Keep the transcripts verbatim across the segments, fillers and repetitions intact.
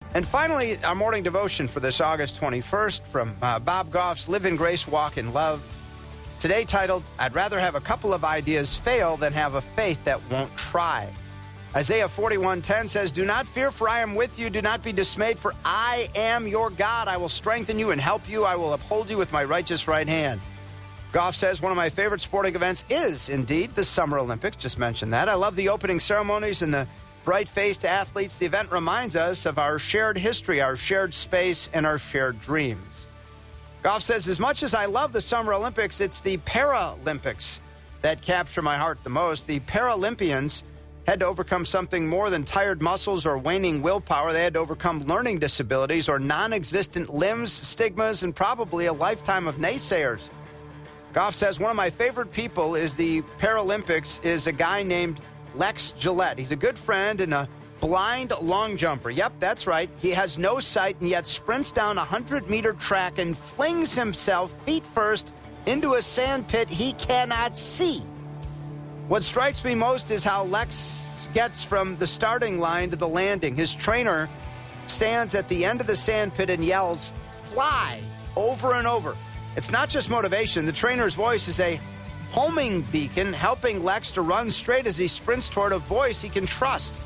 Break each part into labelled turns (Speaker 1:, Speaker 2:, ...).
Speaker 1: And finally, our morning devotion for this August twenty-first from uh, Bob Goff's Live in Grace, Walk in Love. Today titled, I'd rather have a couple of ideas fail than have a faith that won't try. Isaiah forty-one ten says, do not fear, for I am with you. Do not be dismayed, for I am your God. I will strengthen you and help you. I will uphold you with my righteous right hand. Goff says one of my favorite sporting events is, indeed, the Summer Olympics. Just mentioned that. I love the opening ceremonies and the bright-faced athletes. The event reminds us of our shared history, our shared space, and our shared dreams. Goff says, as much as I love the Summer Olympics, it's the Paralympics that capture my heart the most. The Paralympians had to overcome something more than tired muscles or waning willpower. They had to overcome learning disabilities or non-existent limbs, stigmas, and probably a lifetime of naysayers. Goff says one of my favorite people is the Paralympics is a guy named Lex Gillette. He's a good friend and a blind long jumper. Yep, that's right. He has no sight and yet sprints down a hundred-meter track and flings himself feet first into a sand pit he cannot see. What strikes me most is how Lex gets from the starting line to the landing. His trainer stands at the end of the sand pit and yells, fly, over and over. It's not just motivation. The trainer's voice is a homing beacon, helping Lex to run straight as he sprints toward a voice he can trust.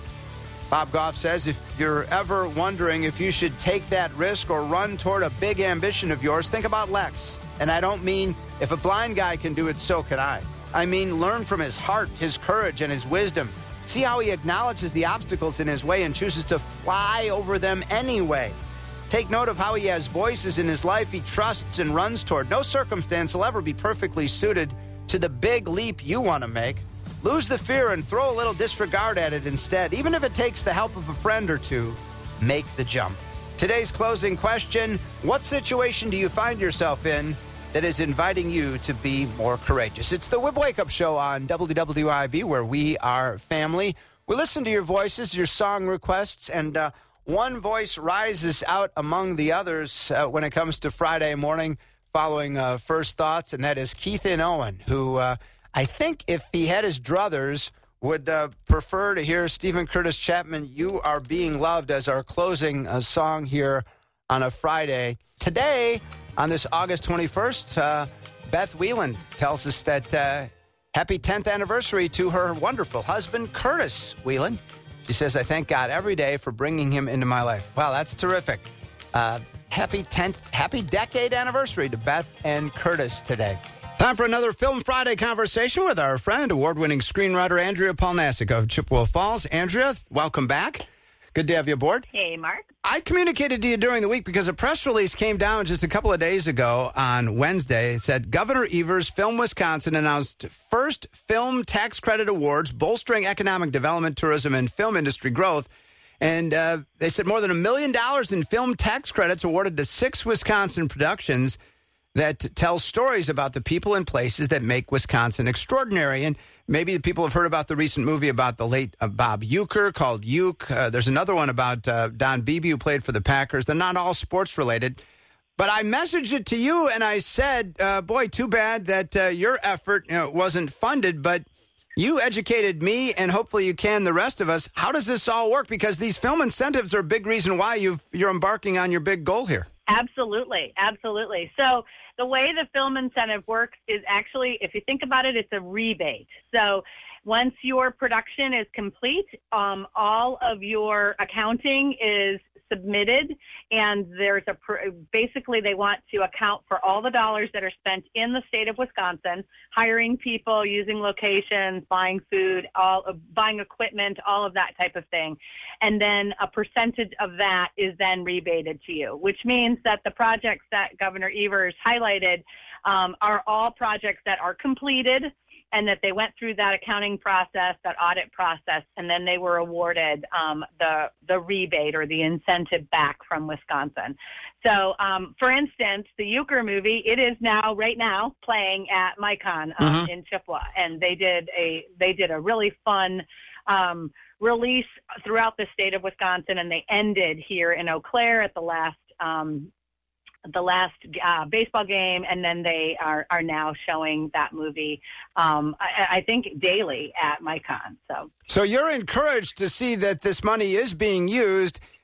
Speaker 1: Bob Goff says if you're ever wondering if you should take that risk or run toward a big ambition of yours, think about Lex. And I don't mean if a blind guy can do it, so can I. I mean learn from his heart, his courage, and his wisdom. See how he acknowledges the obstacles in his way and chooses to fly over them anyway. Take note of how he has voices in his life he trusts and runs toward. No circumstance will ever be perfectly suited to the big leap you want to make. Lose the fear and throw a little disregard at it instead. Even if it takes the help of a friend or two, make the jump. Today's closing question, what situation do you find yourself in that is inviting you to be more courageous? It's the Whip Wake Up Show on W W I B, where we are family. We listen to your voices, your song requests, and uh, one voice rises out among the others uh, when it comes to Friday morning following uh, First Thoughts, and that is Keithan Owen, who uh, I think if he had his druthers would uh, prefer to hear Stephen Curtis Chapman, You Are Being Loved, as our closing uh, song here on a Friday. Today, on this August twenty-first, uh, Beth Whelan tells us that uh, happy tenth anniversary to her wonderful husband, Curtis Whelan. She says, I thank God every day for bringing him into my life. Wow, that's terrific. Uh, happy tenth, happy decade anniversary to Beth and Curtis today. Time for another Film Friday conversation with our friend, award-winning screenwriter Andrea Polnasek of Chippewa Falls. Andrea, welcome back. Good to have you aboard.
Speaker 2: Hey, Mark.
Speaker 1: I communicated to you during the week because a press release came down just a couple of days ago on Wednesday. It said Governor Evers, Film Wisconsin, announced first film tax credit awards bolstering economic development, tourism, and film industry growth. And uh, they said more than a million dollars in film tax credits awarded to six Wisconsin productions that tell stories about the people and places that make Wisconsin extraordinary. And maybe the people have heard about the recent movie about the late uh, Bob Uecker called Uke. Uh, there's another one about uh, Don Beebe, who played for the Packers. They're not all sports related. But I messaged it to you and I said, uh, boy, too bad that uh, your effort you know, wasn't funded, but you educated me and hopefully you can the rest of us. How does this all work? Because these film incentives are a big reason why you've, you're embarking on your big goal here.
Speaker 2: Absolutely. Absolutely. So the way the film incentive works is actually, if you think about it, it's a rebate. So once your production is complete, um, all of your accounting is submitted, and there's a basically they want to account for all the dollars that are spent in the state of Wisconsin, hiring people, using locations, buying food, all buying equipment, all of that type of thing. And then a percentage of that is then rebated to you, which means that the projects that Governor Evers highlighted um, are all projects that are completed and that they went through that accounting process, that audit process, and then they were awarded um, the the rebate or the incentive back from Wisconsin. So, um, for instance, the Uecker movie, it is now, right now, playing at MyCon um, mm-hmm. in Chippewa, and they did a they did a really fun um, release throughout the state of Wisconsin, and they ended here in Eau Claire at the last um, the last uh, baseball game, and then they are, are now showing that movie, um, I, I think, daily at MyCon. So.
Speaker 1: so you're encouraged to see that this money is being used,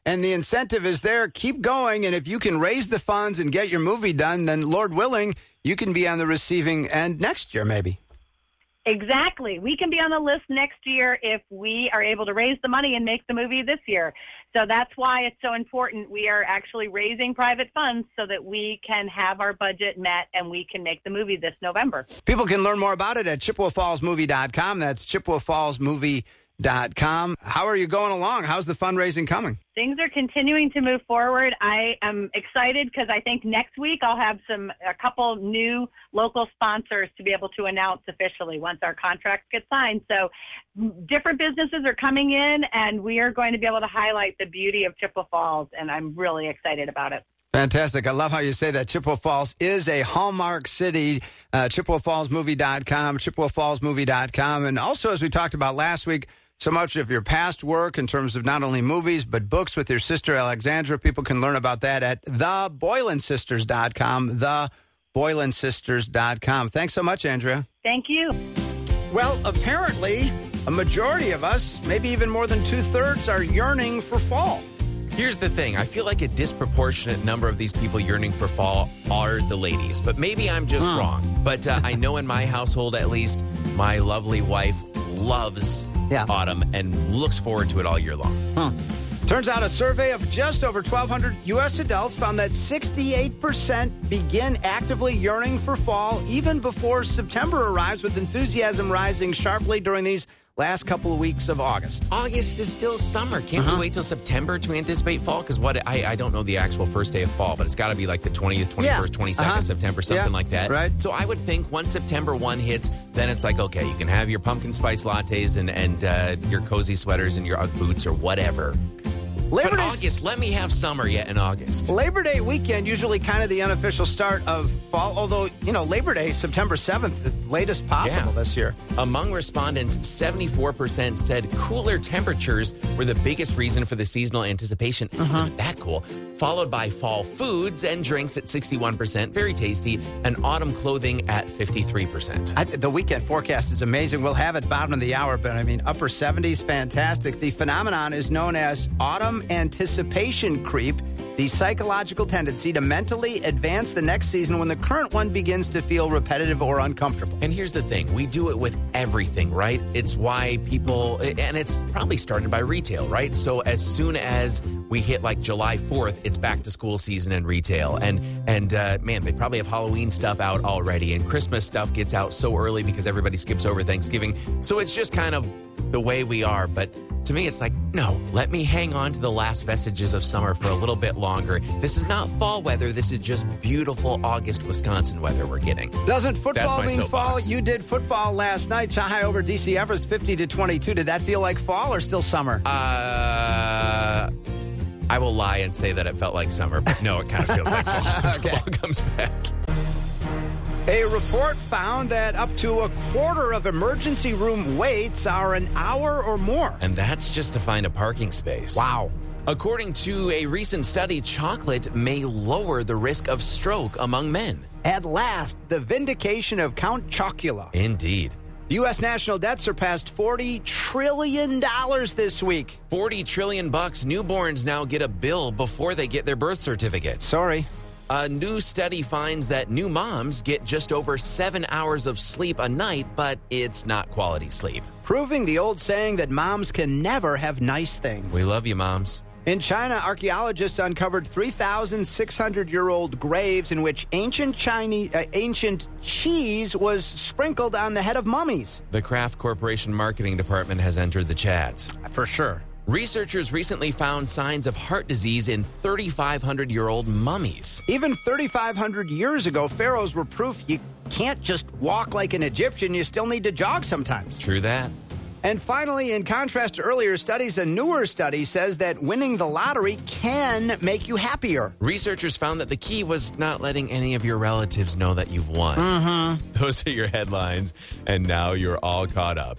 Speaker 1: And the incentive is there. Keep going. And if you can raise the funds and get your movie done, then Lord willing, you can be on the receiving end next year, maybe.
Speaker 2: Exactly. We can be on the list next year if we are able to raise the money and make the movie this year. So that's why it's so important. We are actually raising private funds so that we can have our budget met and we can make the movie this November.
Speaker 1: People can learn more about it at chippewa falls movie dot com. That's chippewa falls movie dot com. How are you going along? How's the fundraising coming?
Speaker 2: Things are continuing to move forward. I am excited because I think next week I'll have some a couple new local sponsors to be able to announce officially once our contracts get signed. So different businesses are coming in, and we are going to be able to highlight the beauty of Chippewa Falls, and I'm really excited about it.
Speaker 1: Fantastic. I love how you say that. Chippewa Falls is a Hallmark city. Uh, chippewa falls movie dot com, chippewa falls movie dot com. And also, as we talked about last week, so much of your past work in terms of not only movies, but books with your sister, Alexandra. People can learn about that at the boylan sisters dot com, the boylan sisters dot com. Thanks so much, Andrea.
Speaker 2: Thank you.
Speaker 1: Well, apparently, a majority of us, maybe even more than two-thirds, are yearning for fall.
Speaker 3: Here's the thing. I feel like a disproportionate number of these people yearning for fall are the ladies. But maybe I'm just
Speaker 1: Hmm.
Speaker 3: wrong. But uh, I know in my household, at least, my lovely wife loves
Speaker 1: Yeah.
Speaker 3: autumn and looks forward to it all year long.
Speaker 1: Huh. Turns out a survey of just over twelve hundred U S adults found that sixty-eight percent begin actively yearning for fall even before September arrives, with enthusiasm rising sharply during these last couple of weeks of August.
Speaker 3: August is still summer. Can't
Speaker 1: Uh-huh.
Speaker 3: we wait till September to anticipate fall? Because what I, I don't know the actual first day of fall, but it's got to be like the twentieth, twenty-first,
Speaker 1: Yeah.
Speaker 3: twenty-second
Speaker 1: Uh-huh.
Speaker 3: September, something
Speaker 1: Yeah.
Speaker 3: like that.
Speaker 1: Right.
Speaker 3: So I would think once September first hits, then it's like, okay, you can have your pumpkin spice lattes and, and uh, your cozy sweaters and your Ugg boots or whatever.
Speaker 1: Labor
Speaker 3: But
Speaker 1: Day's-
Speaker 3: August, let me have summer yet in August.
Speaker 1: Labor Day weekend, usually kind of the unofficial start of fall, although, you know, Labor Day, September seventh, the latest possible
Speaker 3: Yeah.
Speaker 1: this year.
Speaker 3: Among respondents, seventy-four percent said cooler temperatures were the biggest reason for the seasonal anticipation. Isn't that cool? Followed by fall foods and drinks at sixty-one percent, very tasty, and autumn clothing at fifty-three percent.
Speaker 1: I, the weekend forecast is amazing. We'll have it bottom of the hour, but I mean, upper seventies, fantastic. The phenomenon is known as autumn anticipation creep, the psychological tendency to mentally advance the next season when the current one begins to feel repetitive or uncomfortable.
Speaker 3: And here's the thing. We do it with everything, right? It's why people, and it's probably started by retail, right? So as soon as we hit like July fourth, it's back to school season and retail. And, and uh, man, they probably have Halloween stuff out already. And Christmas stuff gets out so early because everybody skips over Thanksgiving. So it's just kind of the way we are. But to me, it's like, no, let me hang on to the last vestiges of summer for a little bit longer. This is not fall weather. This is just beautiful August, Wisconsin weather we're getting.
Speaker 1: Doesn't football
Speaker 3: That's my
Speaker 1: mean fall?
Speaker 3: soapbox.
Speaker 1: You did football last night. High over D C Everest, fifty to twenty-two. Did that feel like fall or still summer?
Speaker 3: Uh, I will lie and say that it felt like summer, but no, it kind of feels like fall.
Speaker 1: Okay.
Speaker 3: Fall comes back.
Speaker 1: A report found that up to a quarter of emergency room waits are an hour or more.
Speaker 3: And that's just to find a parking space.
Speaker 1: Wow.
Speaker 3: According to a recent study, chocolate may lower the risk of stroke among men.
Speaker 1: At last, the vindication of Count Chocula.
Speaker 3: Indeed.
Speaker 1: The U S national debt surpassed forty trillion dollars this week.
Speaker 3: forty trillion bucks. Newborns now get a bill before they get their birth certificates.
Speaker 1: Sorry.
Speaker 3: A new study finds that new moms get just over seven hours of sleep a night, but it's not quality sleep.
Speaker 1: Proving the old saying that moms can never have nice things.
Speaker 3: We love you, moms.
Speaker 1: In China, archaeologists uncovered three thousand six hundred year old graves in which ancient Chinese, uh, ancient cheese was sprinkled on the head of mummies.
Speaker 3: The Kraft Corporation marketing department has entered the chats.
Speaker 1: For sure.
Speaker 3: Researchers recently found signs of heart disease in thirty-five hundred year old mummies.
Speaker 1: Even thirty-five hundred years ago, pharaohs were proof you can't just walk like an Egyptian. You still need to jog sometimes.
Speaker 3: True that.
Speaker 1: And finally, in contrast to earlier studies, a newer study says that winning the lottery can make you happier.
Speaker 3: Researchers found that the key was not letting any of your relatives know that you've won.
Speaker 1: Mm-hmm.
Speaker 3: Those are your headlines, and now you're all caught up.